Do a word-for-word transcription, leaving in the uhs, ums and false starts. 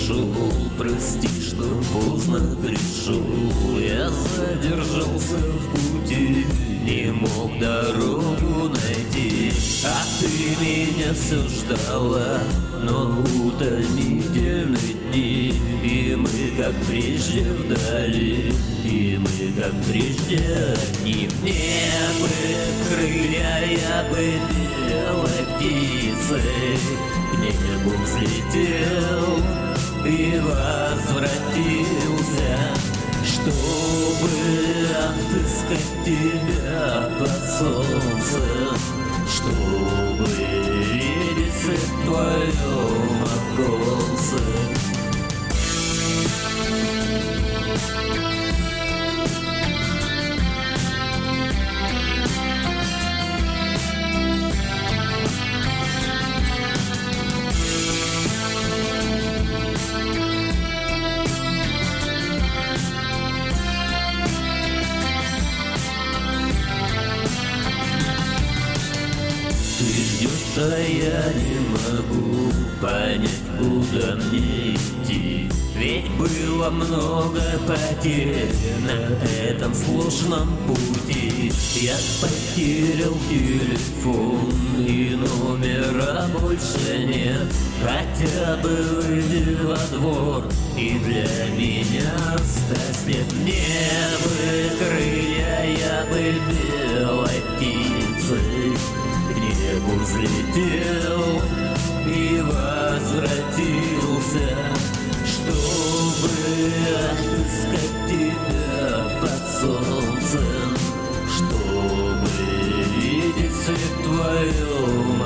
пришел, прости, что поздно пришел. Я задержался в пути, не мог дорогу найти. А ты меня все ждала, но утомительные дни. И мы как прежде вдали, и мы как прежде одни. Мне бы крылья, я бы белой птицей к небу взлетел и возвратился, чтобы отыскать тебя под солнцем, чтобы видеть свет в твоем оконце. Ты ждешь, а я не могу понять, куда мне идти. Ведь было много потерь на этом сложном пути. Я потерял телефон и номера больше нет. Хотя бы выйди во двор и для меня оставь след. Мне бы крылья, я бы белой птицей к небу взлетел и возвратился, чтобы отыскать тебя под солнцем, чтобы видеть свет в твоем